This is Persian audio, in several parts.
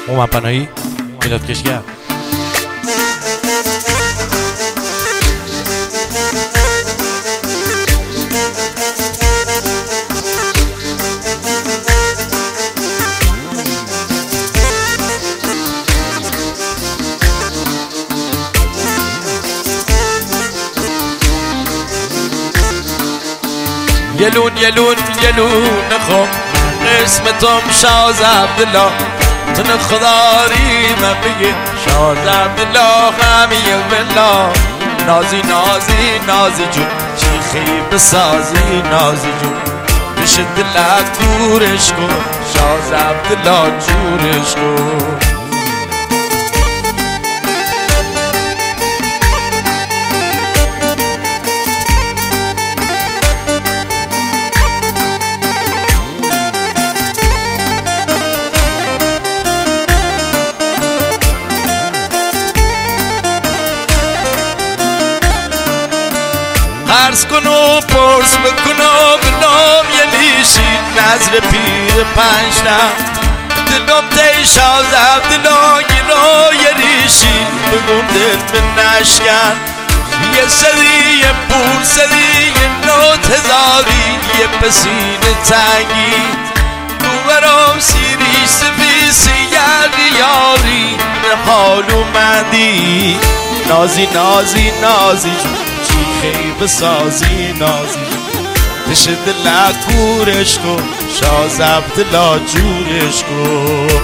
اومد پناهی میلاد کشگر. یلون یلون یلون خم قسمتم شاز عبدالله تن خداری من بگه شاز عبدالله خمیه بالله نازی نازی نازی جون چیخی بسازی نازی جون بشه دلت دورش کن شاز عبدالله جورش کن. عرض کن و پرس بکن و بنام یه لیشی نظر پیر پنجتم دلم دی شاز عبدالله گیرا یه ریشی بگم دل به نشکن یه سری یه پول سری یه نوت هزاری یه پسین تنگی دوبرام سیری سفی سیگردی یاری به حال اومدی نازی نازی نازی چیخی بسازی نازی بشه دلت گورش کن شاز عبدالله جورش کن.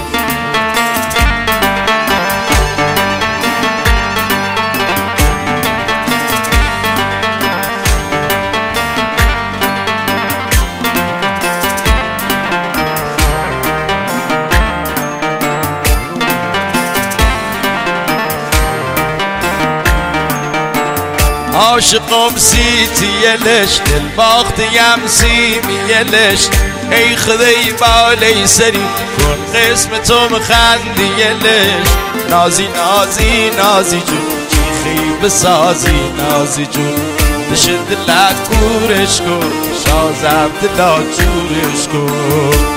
عاشقم سیتیلش دل باختیم سیمیلش ای خدای بالای سری کن قسمتم خندیلش نازی نازی نازی جون چیخی بسازی نازی جون بشه دلت گورش کن شاز عبدالله جورش کن.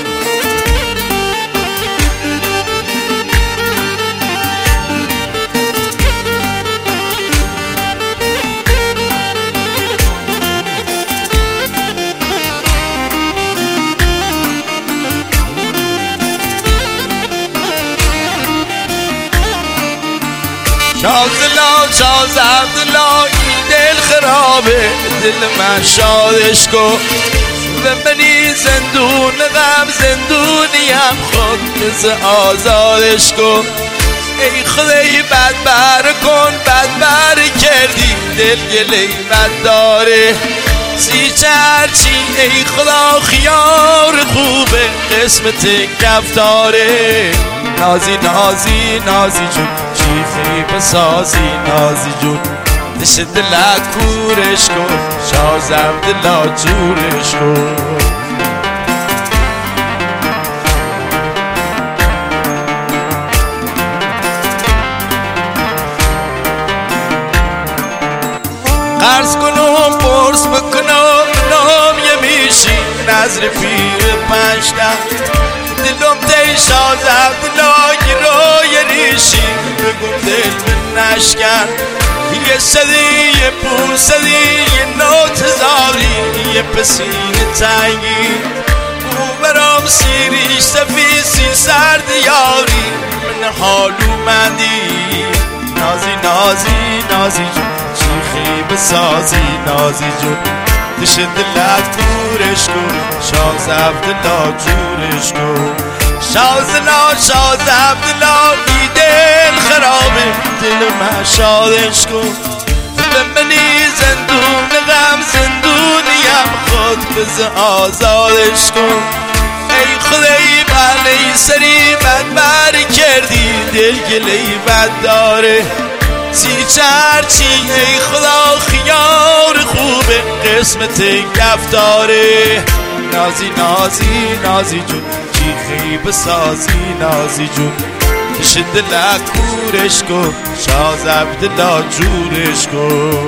شاز عبدالله این دل خرابه دل من شادش کن به منی زندون غم زندونیم خود بز آزادش کن ای خدای بد بر کن بد بر کردی دل گلی بد داره سی چرچی ای خدا خیار خوبه قسمت کف داره نازی نازی نازی جون چیخی بسازی نازی جون دش دلت کورش کن شاز عبدالله جورش کن. قرض کنم پرس بکنم نام یه میشی نظر پیر پنجتم دلم دی شاز عبدالله گیرای ریشی بگم دل به نشکن یه صدی یه پول صدی یه نوت هزاری یه پسین تنگی او برام سیریش سفیسی سرد یاری من حال اومدی نازی نازی نازی جون چیخی بسازی نازی جون دش دلت گورش کن شاز عبدالله جورش کن. شاز عبدالله ای دل خرابه دل من شادش کن به منی زندون غم زندونیم خود بز آزادش کن ای خدای بلی سری بد بر کردی دل گلی بد داره سی چرچی ای خدا خیار خوبه قسمت گف داره نازی نازی نازی جون چیخی بسازی نازی جون بشه دلت کورش کن شاز عبدالله جورش کن.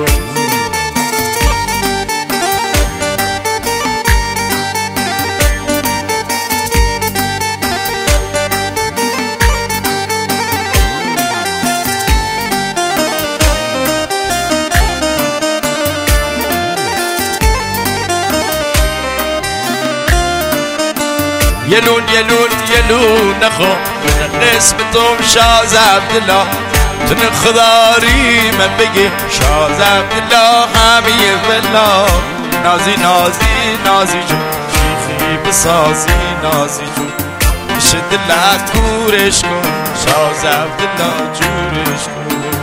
یلون یلون یلون نخو قسم توم شاز عبدالله تن خداری من بگی شاز عبدالله همیه بلا نازی نازی نازی جو شیخی بسازی نازی جو بشه دلت گورش کن شاز عبدالله جورش کن